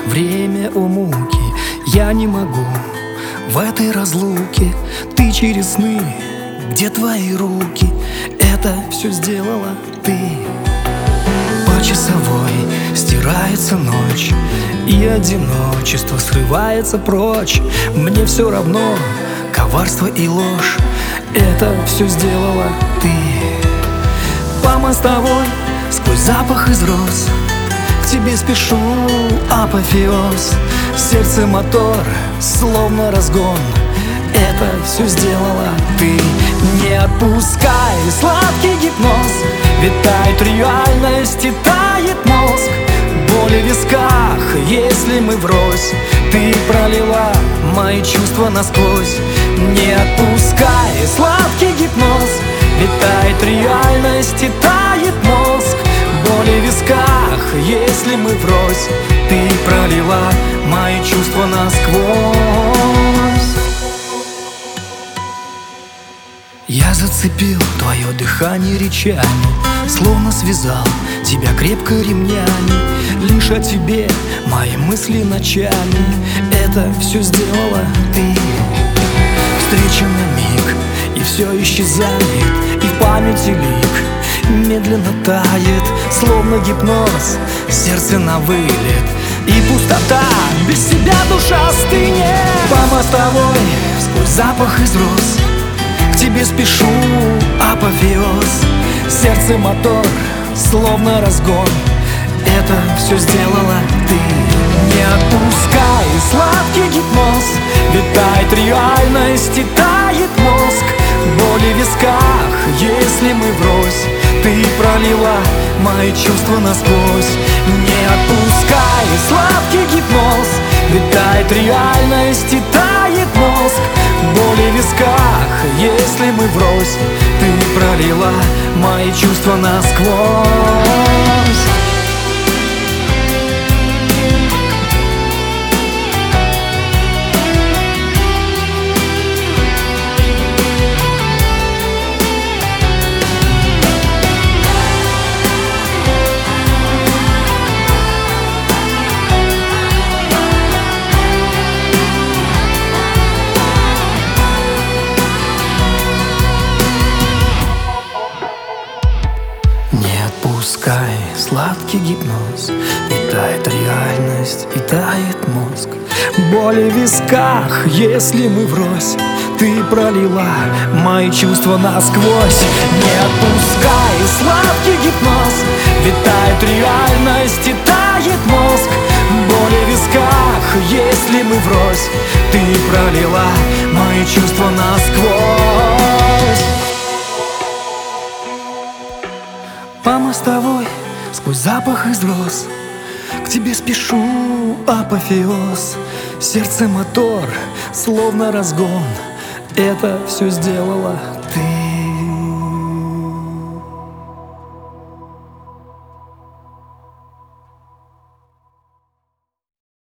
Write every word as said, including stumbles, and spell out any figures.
время у муки. Я не могу в этой разлуке. Ты через сны, где твои руки? Это все сделала ты. По часовой стирается ночь, и одиночество срывается прочь. Мне все равно, коварство и ложь, это все сделала ты. По мостовой, сквозь запах из роз, к тебе спешу, апофеоз. Сердце мотор, словно разгон, это все сделала ты. Не отпускай сладкий гипноз, витает реальность и тает мозг. Боли в висках, если мы врозь, ты пролила мои чувства насквозь. Не отпускай сладкий гипноз, витает реальность и тает мозг. Боли в висках, если мы врозь, ты пролила мои чувства насквозь. Я зацепил твое дыхание речами, словно связал тебя крепко ремнями. Лишь о тебе мои мысли ночами, это все сделала ты. Встреча на миг, и все исчезает, и в памяти лик медленно тает, словно гипноз, сердце на вылет. И пустота, без тебя душа стынет. По мостовой, сквозь запах из роз, к тебе спешу, апофеоз. Сердце мотор, словно разгон, это все сделала ты. Не отпускай сладкий гипноз, витает реальность и тает мозг. Боли в висках, если мы врозь, ты пролила мои чувства насквозь. Не отпускай сладкий гипноз, витает реальность и тает мозг. Боли в висках, если мы врозь, ты пролила мои чувства насквозь. Не отпускай сладкий гипноз, витает реальность и тает мозг. Боли в висках, если мы врозь, ты пролила мои чувства насквозь. Не отпускай сладкий гипноз, витает реальность и тает мозг. Боли в висках, если мы врозь, ты пролила мои чувства насквозь. По мостовой, сквозь запах из роз, к тебе спешу, апофеоз. Сердце мотор, словно разгон, это все сделала ты.